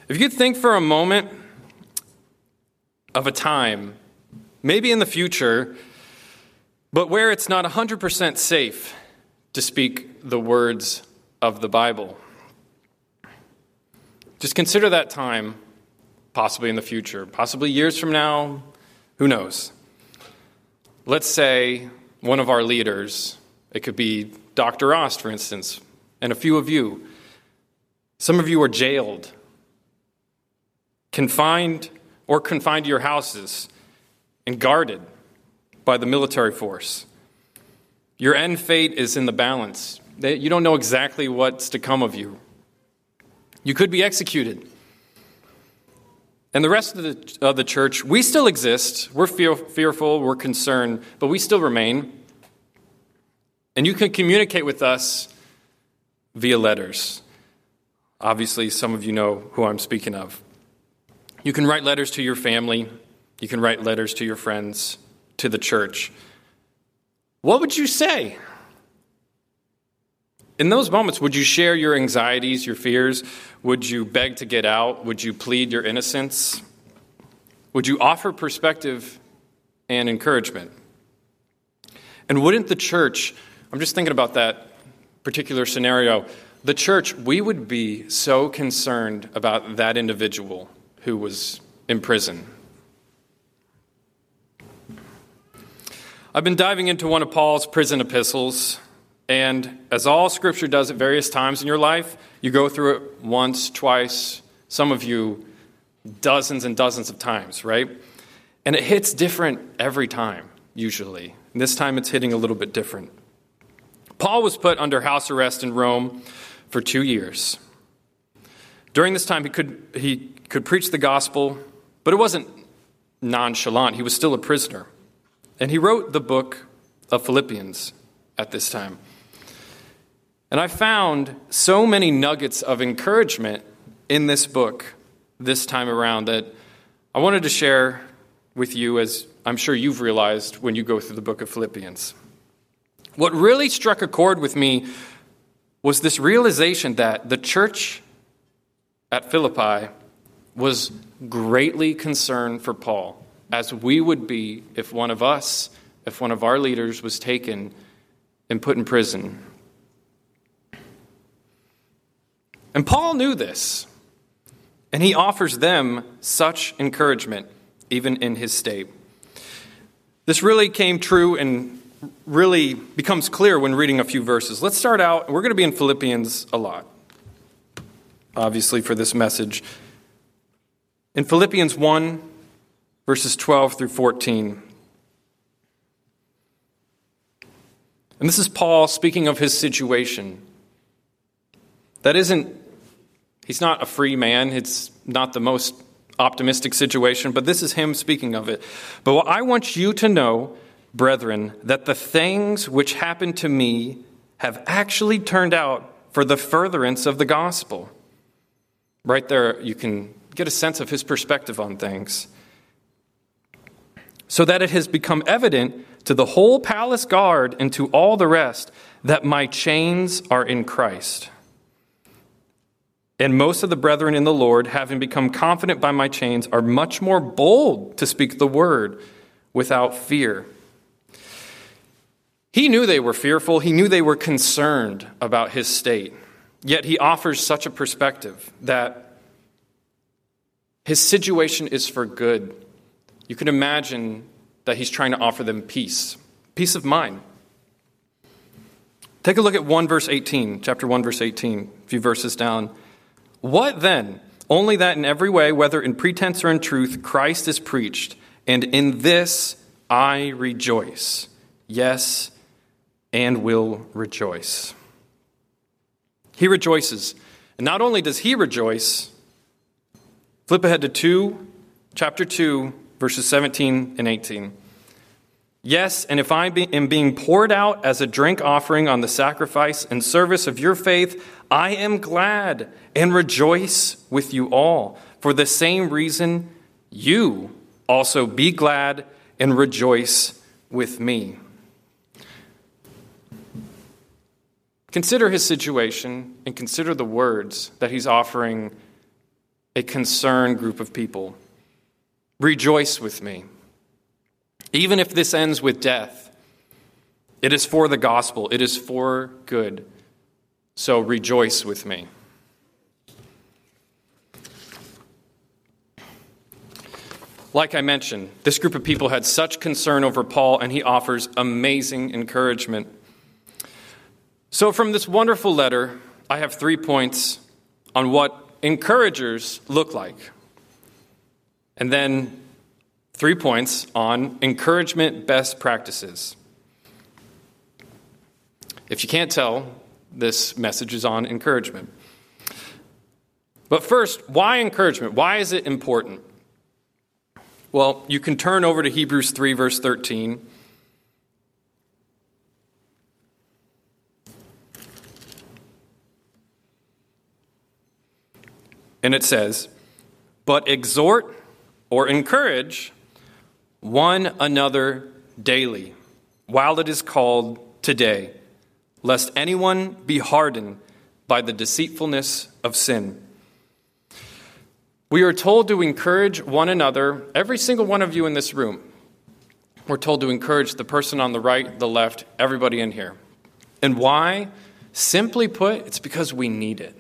If you could think for a moment of a time, maybe in the future, but where it's not 100% safe to speak the words of the Bible. Just consider that time, possibly in the future, possibly years from now, who knows? Let's say one of our leaders, it could be Dr. Rost, for instance, and a few of you. Some of you are jailed, confined to your houses, and guarded by the military force. Your end fate is in the balance. You don't know exactly what's to come of you. You could be executed. And the rest of the church, we still exist. We're fearful, we're concerned, but we still remain. And you can communicate with us via letters. Obviously, some of you know who I'm speaking of. You can write letters to your family. You can write letters to your friends, to the church. What would you say? In those moments, would you share your anxieties, your fears? Would you beg to get out? Would you plead your innocence? Would you offer perspective and encouragement? And wouldn't the church, I'm just thinking about that particular scenario, the church, we would be so concerned about that individual who was in prison. I've been diving into one of Paul's prison epistles, and as all Scripture does at various times in your life, you go through it once, twice, some of you dozens and dozens of times, right? And it hits different every time, usually. And this time it's hitting a little bit different. Paul was put under house arrest in Rome for 2 years. During this time, he could preach the gospel, but it wasn't nonchalant. He was still a prisoner. And he wrote the book of Philippians at this time. And I found so many nuggets of encouragement in this book this time around that I wanted to share with you, as I'm sure you've realized when you go through the book of Philippians. What really struck a chord with me was this realization that the church at Philippi was greatly concerned for Paul, as we would be if one of our leaders was taken and put in prison. And Paul knew this, and he offers them such encouragement, even in his state. This really came true and really becomes clear when reading a few verses. Let's start out, we're going to be in Philippians a lot, obviously, for this message. In Philippians 1, verses 12 through 14. And this is Paul speaking of his situation. He's not a free man. It's not the most optimistic situation, but this is him speaking of it. But I want you to know, brethren, that the things which happened to me have actually turned out for the furtherance of the gospel. Right there, you can get a sense of his perspective on things. So that it has become evident to the whole palace guard and to all the rest that my chains are in Christ. And most of the brethren in the Lord, having become confident by my chains, are much more bold to speak the word without fear. He knew they were fearful. He knew they were concerned about his state. Yet he offers such a perspective that his situation is for good. You can imagine that he's trying to offer them peace of mind. Take a look at chapter 1, verse 18, a few verses down. What then? Only that in every way, whether in pretense or in truth, Christ is preached, and in this I rejoice. Yes, and will rejoice. He rejoices. And not only does he rejoice, flip ahead to chapter 2, verses 17 and 18. Yes, and if I am being poured out as a drink offering on the sacrifice and service of your faith, I am glad and rejoice with you all. For the same reason, you also be glad and rejoice with me. Consider his situation and consider the words that he's offering a concerned group of people. Rejoice with me. Even if this ends with death, it is for the gospel. It is for good. So rejoice with me. Like I mentioned, this group of people had such concern over Paul, and he offers amazing encouragement. So from this wonderful letter, I have 3 points on what encouragers look like. And then 3 points on encouragement best practices. If you can't tell, this message is on encouragement. But first, why encouragement? Why is it important? Well, you can turn over to Hebrews 3, verse 13. And it says, "But exhort or encourage one another daily, while it is called today, lest anyone be hardened by the deceitfulness of sin." We are told to encourage one another, every single one of you in this room. We're told to encourage the person on the right, the left, everybody in here. And why? Simply put, it's because we need it.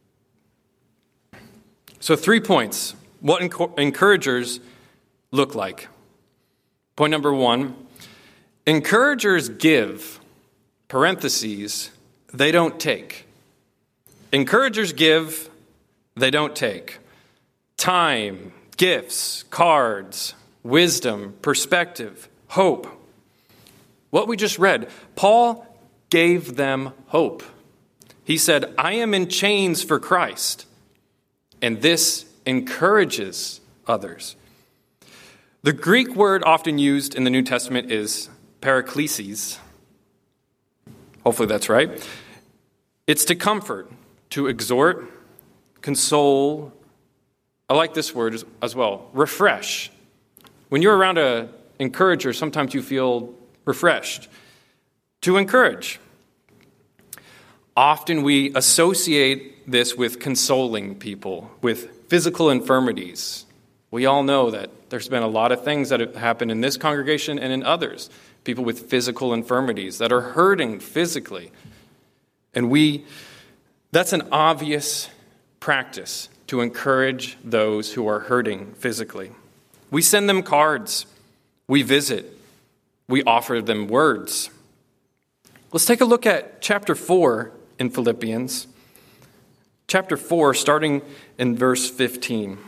So 3 points. What encouragers look like. Point number 1, encouragers give, parentheses, they don't take. Encouragers give, they don't take. Time, gifts, cards, wisdom, perspective, hope. What we just read, Paul gave them hope. He said, I am in chains for Christ, and this encourages others. The Greek word often used in the New Testament is paraklesis. Hopefully that's right. It's to comfort, to exhort, console. I like this word as well, refresh. When you're around an encourager, sometimes you feel refreshed. To encourage. Often we associate this with consoling people, with physical infirmities. We all know that there's been a lot of things that have happened in this congregation and in others. People with physical infirmities that are hurting physically. And that's an obvious practice to encourage those who are hurting physically. We send them cards. We visit. We offer them words. Let's take a look at chapter 4 in Philippians. Chapter 4, starting in verse 15.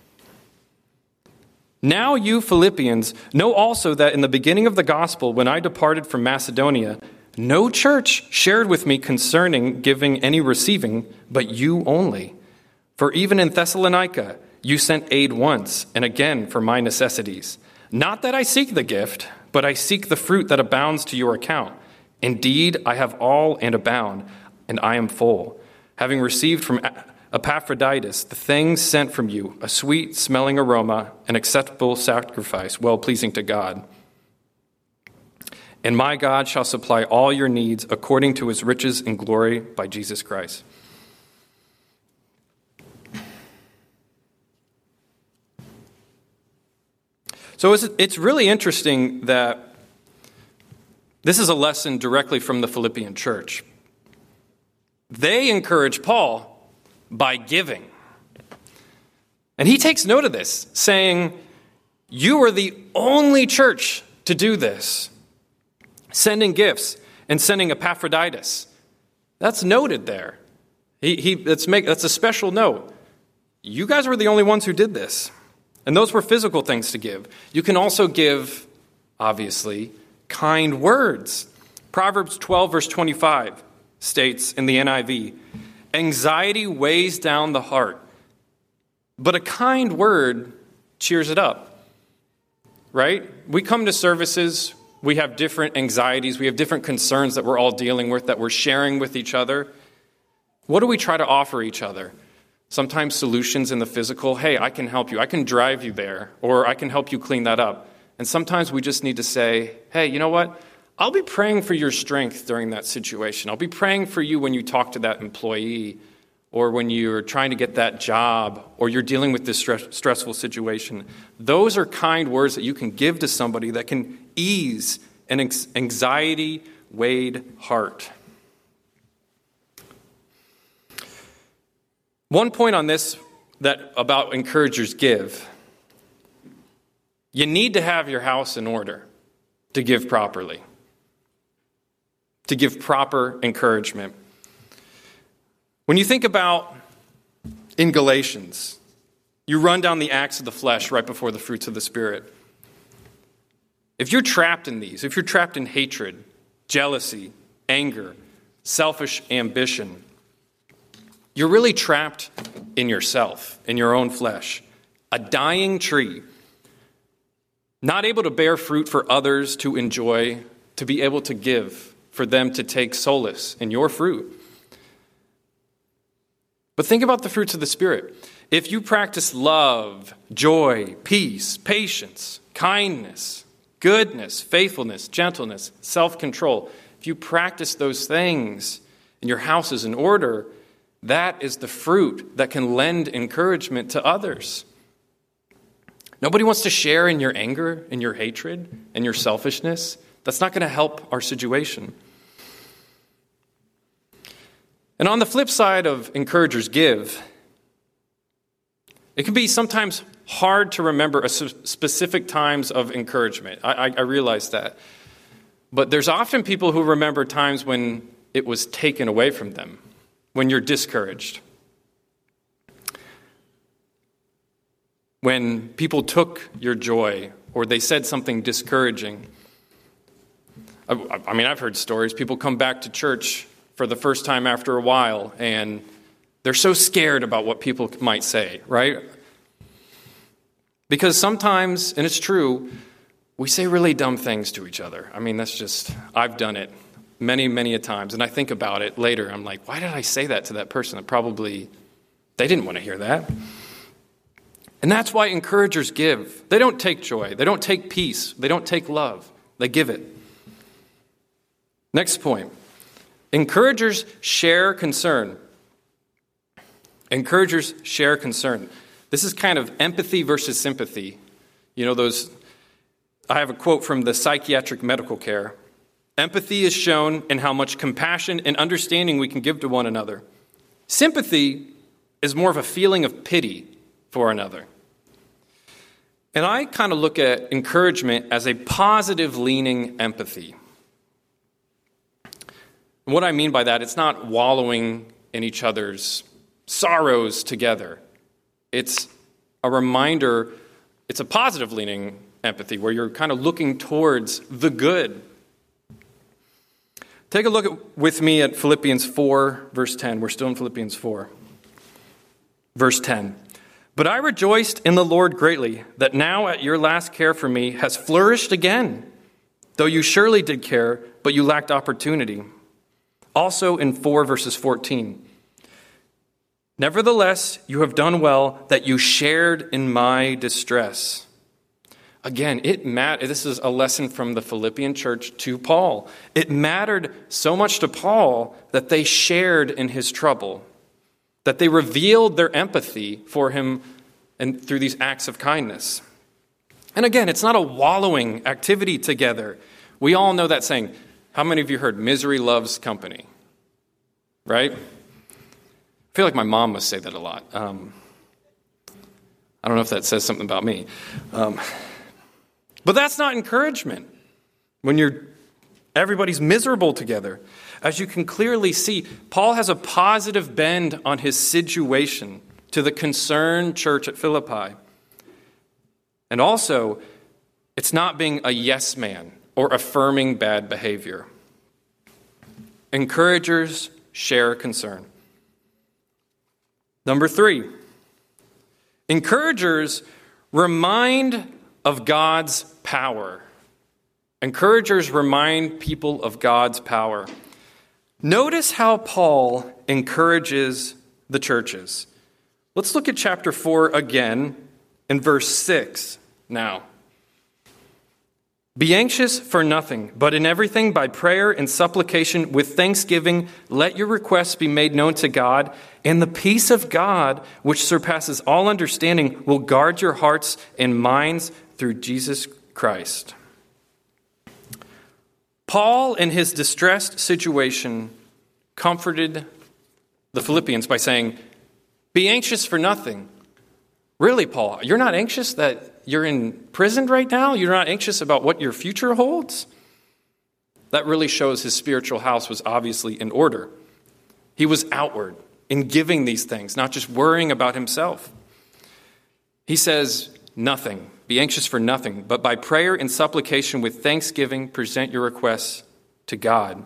Now you Philippians know also that in the beginning of the gospel, when I departed from Macedonia, no church shared with me concerning giving any receiving, but you only. For even in Thessalonica, you sent aid once and again for my necessities. Not that I seek the gift, but I seek the fruit that abounds to your account. Indeed, I have all and abound, and I am full, having received from Epaphroditus the things sent from you, a sweet-smelling aroma, an acceptable sacrifice, well-pleasing to God. And my God shall supply all your needs according to his riches and glory by Jesus Christ. So it's really interesting that this is a lesson directly from the Philippian church. They encourage Paul by giving. And he takes note of this, saying, you are the only church to do this. Sending gifts and sending Epaphroditus. That's noted there. That's a special note. You guys were the only ones who did this. And those were physical things to give. You can also give, obviously, kind words. Proverbs 12, verse 25 states in the NIV, anxiety weighs down the heart, but a kind word cheers it up. Right? We come to services, we have different anxieties, we have different concerns that we're all dealing with, that we're sharing with each other. What do we try to offer each other? Sometimes solutions in the physical, hey, I can help you, I can drive you there, or I can help you clean that up. And sometimes we just need to say, hey, you know what? I'll be praying for your strength during that situation. I'll be praying for you when you talk to that employee or when you're trying to get that job, or you're dealing with this stressful situation. Those are kind words that you can give to somebody that can ease an anxiety-weighed heart. One point on this that about encouragers give: you need to have your house in order to give properly, to give proper encouragement. When you think about in Galatians, you run down the acts of the flesh right before the fruits of the Spirit. If you're trapped in these, if you're trapped in hatred, jealousy, anger, selfish ambition, you're really trapped in yourself, in your own flesh. A dying tree, not able to bear fruit for others to enjoy, to be able to give, for them to take solace in your fruit. But think about the fruits of the Spirit. If you practice love, joy, peace, patience, kindness, goodness, faithfulness, gentleness, self-control, if you practice those things and your house is in order, that is the fruit that can lend encouragement to others. Nobody wants to share in your anger, in your hatred, in your selfishness. That's not going to help our situation. And on the flip side of encouragers give, it can be sometimes hard to remember specific times of encouragement. I realize that. But there's often people who remember times when it was taken away from them, when you're discouraged. When people took your joy or they said something discouraging. I mean, I've heard stories. People come back to church for the first time after a while, and they're so scared about what people might say, right? Because sometimes, and it's true, we say really dumb things to each other. I mean, that's just, I've done it many, many a times, and I think about it later. I'm like, why did I say that to that person? Probably, they didn't want to hear that. And that's why encouragers give. They don't take joy. They don't take peace. They don't take love. They give it. Next point. Encouragers share concern. Encouragers share concern. This is kind of empathy versus sympathy. You know, I have a quote from the Psychiatric Medical Care. Empathy is shown in how much compassion and understanding we can give to one another. Sympathy is more of a feeling of pity for another. And I kind of look at encouragement as a positive leaning empathy. And what I mean by that, it's not wallowing in each other's sorrows together. It's a reminder, it's a positive leaning empathy where you're kind of looking towards the good. Take a look with me at Philippians 4, verse 10. We're still in Philippians 4. Verse 10. But I rejoiced in the Lord greatly that now at your last care for me has flourished again, though you surely did care, but you lacked opportunity. Also in 4 verses 14. Nevertheless, you have done well that you shared in my distress. Again, this is a lesson from the Philippian church to Paul. It mattered so much to Paul that they shared in his trouble, that they revealed their empathy for him and through these acts of kindness. And again, it's not a wallowing activity together. We all know that saying. How many of you heard misery loves company? Right? I feel like my mom must say that a lot. I don't know if that says something about me. But that's not encouragement when everybody's miserable together. As you can clearly see, Paul has a positive bend on his situation to the concerned church at Philippi. And also, it's not being a yes man or affirming bad behavior. Encouragers share concern. Number 3, encouragers remind of God's power. Encouragers remind people of God's power. Notice how Paul encourages the churches. Let's look at chapter 4 again in verse 6 now. Be anxious for nothing, but in everything by prayer and supplication with thanksgiving, let your requests be made known to God, and the peace of God, which surpasses all understanding, will guard your hearts and minds through Jesus Christ. Paul, in his distressed situation, comforted the Philippians by saying, be anxious for nothing. Really, Paul, you're not anxious that you're in prison right now? You're not anxious about what your future holds? That really shows his spiritual house was obviously in order. He was outward in giving these things, not just worrying about himself. He says, nothing. Be anxious for nothing, but by prayer and supplication with thanksgiving, present your requests to God.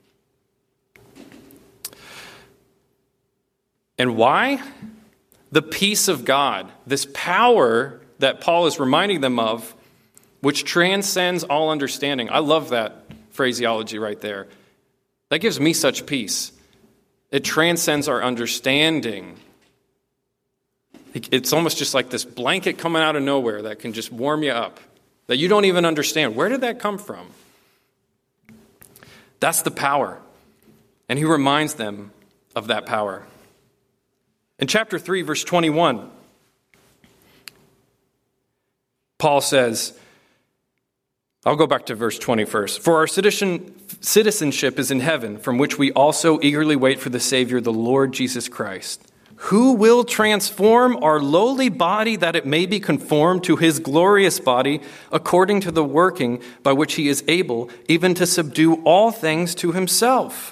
And why? The peace of God, this power that Paul is reminding them of, which transcends all understanding. I love that phraseology right there. That gives me such peace. It transcends our understanding. It's almost just like this blanket coming out of nowhere that can just warm you up, that you don't even understand. Where did that come from? That's the power. And he reminds them of that power. In chapter 3, verse 21, Paul says, I'll go back to verse 20 first. For our citizenship is in heaven, from which we also eagerly wait for the Savior, the Lord Jesus Christ, who will transform our lowly body that it may be conformed to his glorious body, according to the working by which he is able even to subdue all things to himself.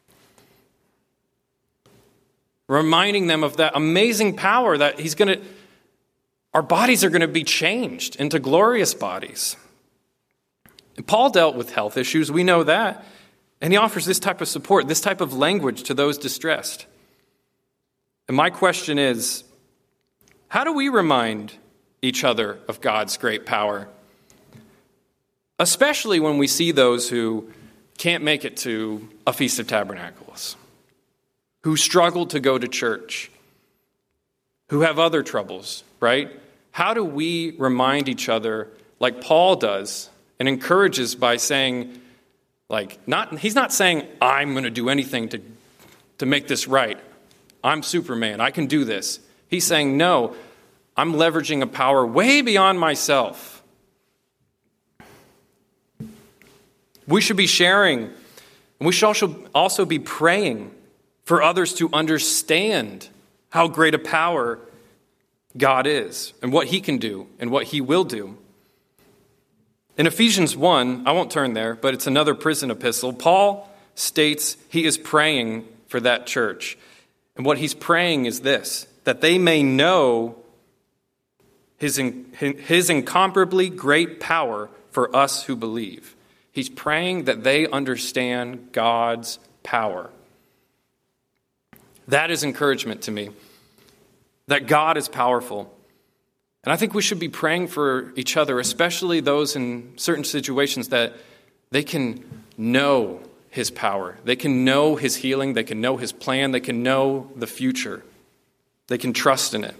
Reminding them of that amazing power that our bodies are going to be changed into glorious bodies. And Paul dealt with health issues, we know that. And he offers this type of support, this type of language to those distressed. And my question is, how do we remind each other of God's great power? Especially when we see those who can't make it to a Feast of Tabernacles, who struggle to go to church, who have other troubles, right? How do we remind each other like Paul does and encourages by saying, he's not saying, I'm going to do anything to make this right. I'm Superman. I can do this. He's saying, no, I'm leveraging a power way beyond myself. We should be sharing, and we should also be praying for others to understand how great a power God is and what he can do and what he will do. In Ephesians 1, I won't turn there, but it's another prison epistle, Paul states he is praying for that church. And what he's praying is this, that they may know his incomparably great power for us who believe. He's praying that they understand God's power. That is encouragement to me, that God is powerful. And I think we should be praying for each other, especially those in certain situations, that they can know his power. They can know his healing. They can know his plan. They can know the future. They can trust in it.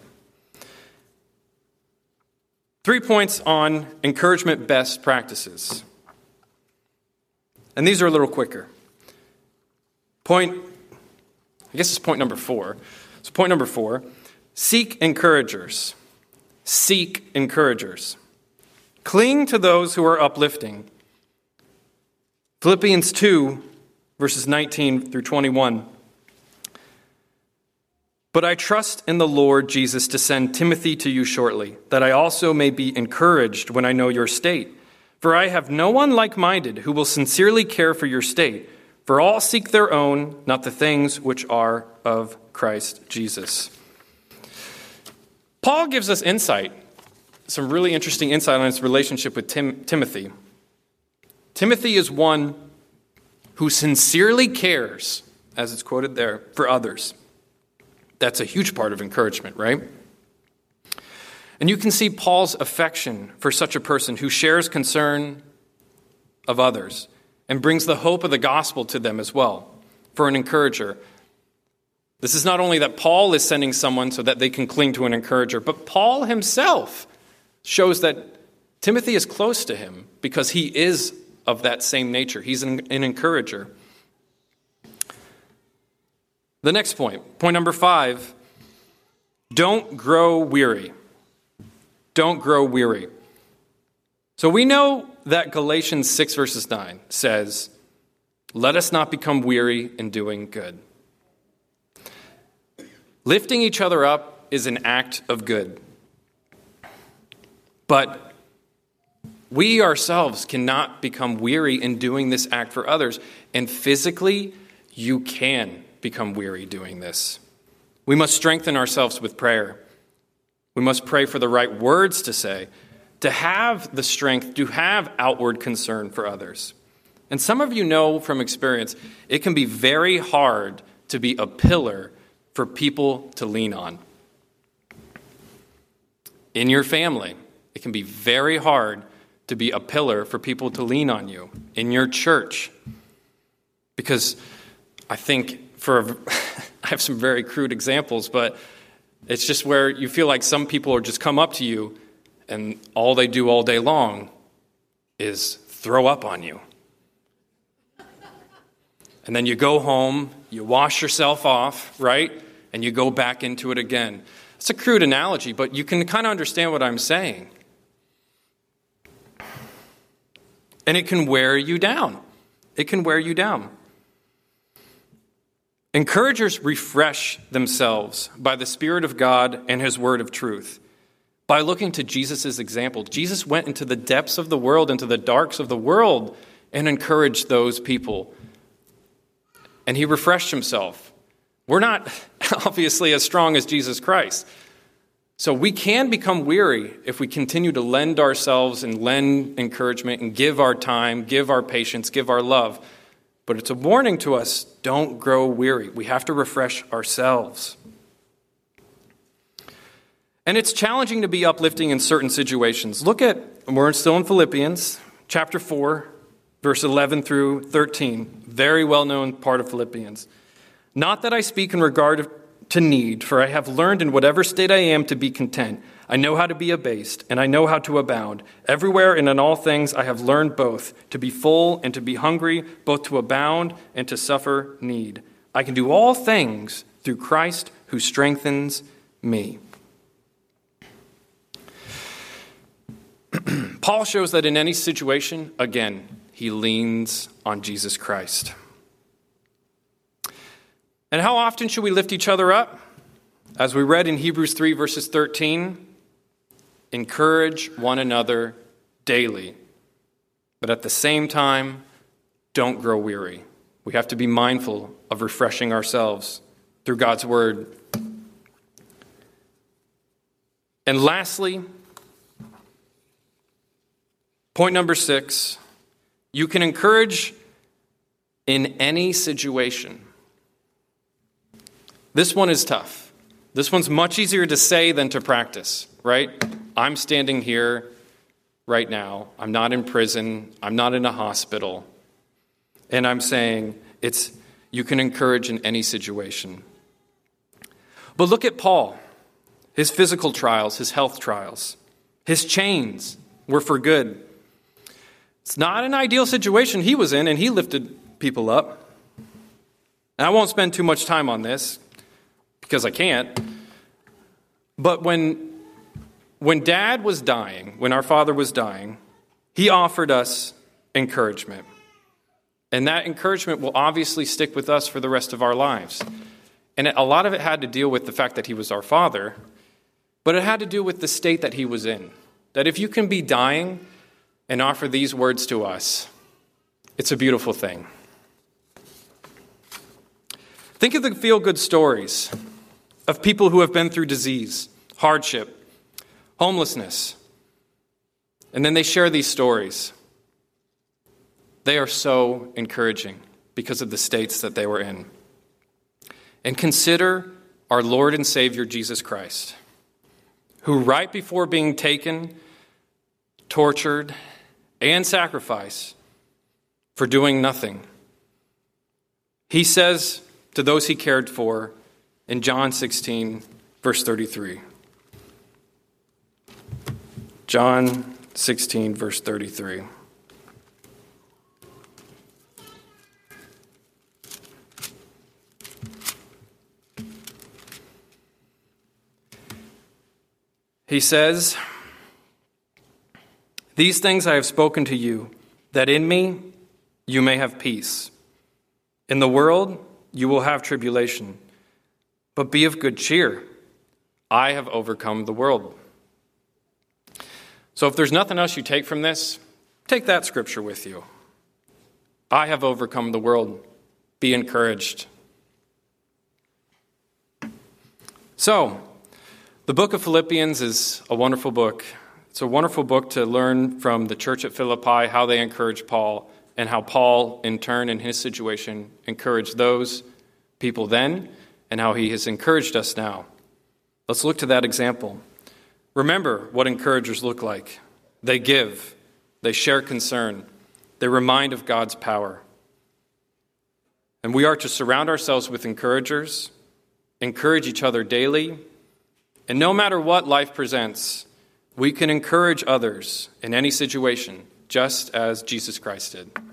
3 points on encouragement best practices. And these are a little quicker. I guess it's point number 4. So point number 4, seek encouragers. Seek encouragers. Cling to those who are uplifting. Philippians 2, verses 19 through 21. But I trust in the Lord Jesus to send Timothy to you shortly, that I also may be encouraged when I know your state. For I have no one like-minded who will sincerely care for your state. For all seek their own, not the things which are of Christ Jesus. Paul gives us insight, some really interesting insight on his relationship with Timothy. Timothy is one who sincerely cares, as it's quoted there, for others. That's a huge part of encouragement, right? And you can see Paul's affection for such a person who shares concern of others and brings the hope of the gospel to them as well, for an encourager. This is not only that Paul is sending someone so that they can cling to an encourager, but Paul himself shows that Timothy is close to him because he is of that same nature. He's an encourager. The next point number 5, don't grow weary. Don't grow weary. So we know that Galatians 6 verses 9 says, let us not become weary in doing good. Lifting each other up is an act of good. But we ourselves cannot become weary in doing this act for others. And physically, you can become weary doing this. We must strengthen ourselves with prayer. We must pray for the right words to say, to have the strength to have outward concern for others. And some of you know from experience, it can be very hard to be a pillar for people to lean on. In your family, it can be very hard to be a pillar for people to lean on you. In your church, because I think I have some very crude examples, but it's just where you feel like some people are just come up to you and all they do all day long is throw up on you. And then you go home, you wash yourself off, right? And you go back into it again. It's a crude analogy, but you can kind of understand what I'm saying. And it can wear you down. It can wear you down. Encouragers refresh themselves by the Spirit of God and His word of truth. By looking to Jesus' example, Jesus went into the depths of the world, into the darks of the world, and encouraged those people. And He refreshed Himself. We're not obviously as strong as Jesus Christ. So we can become weary if we continue to lend ourselves and lend encouragement and give our time, give our patience, give our love. But it's a warning to us, don't grow weary. We have to refresh ourselves. And it's challenging to be uplifting in certain situations. We're still in Philippians, chapter 4, verse 11 through 13. Very well-known part of Philippians. Not that I speak in regard to need, for I have learned in whatever state I am to be content. I know how to be abased, and I know how to abound. Everywhere and in all things I have learned both to be full and to be hungry, both to abound and to suffer need. I can do all things through Christ who strengthens me. Paul shows that in any situation, again, he leans on Jesus Christ. And how often should we lift each other up? As we read in Hebrews 3, verses 13, encourage one another daily. But at the same time, don't grow weary. We have to be mindful of refreshing ourselves through God's word. And lastly, point number 6, you can encourage in any situation. This one is tough. This one's much easier to say than to practice, right? I'm standing here right now. I'm not in prison. I'm not in a hospital. And I'm saying you can encourage in any situation. But look at Paul, his physical trials, his health trials. His chains were for good. It's not an ideal situation he was in, and he lifted people up. And I won't spend too much time on this, because I can't. But when Dad was dying, when our father was dying, he offered us encouragement. And that encouragement will obviously stick with us for the rest of our lives. And a lot of it had to deal with the fact that he was our father, but it had to do with the state that he was in. That if you can be dying and offer these words to us, it's a beautiful thing. Think of the feel-good stories of people who have been through disease, hardship, homelessness. And then they share these stories. They are so encouraging because of the states that they were in. And consider our Lord and Savior Jesus Christ, who right before being taken, tortured, and sacrificed for doing nothing, he says to those he cared for in John 16, verse 33. John 16, verse 33. He says, "These things I have spoken to you, that in me you may have peace. In the world you will have tribulation, but be of good cheer. I have overcome the world." So if there's nothing else you take from this, take that scripture with you. I have overcome the world. Be encouraged. So, the book of Philippians is a wonderful book. It's a wonderful book to learn from the church at Philippi, how they encouraged Paul, and how Paul, in turn, in his situation, encouraged those people then, and how he has encouraged us now. Let's look to that example. Remember what encouragers look like. They give. They share concern. They remind of God's power. And we are to surround ourselves with encouragers, encourage each other daily, and no matter what life presents, we can encourage others in any situation, just as Jesus Christ did.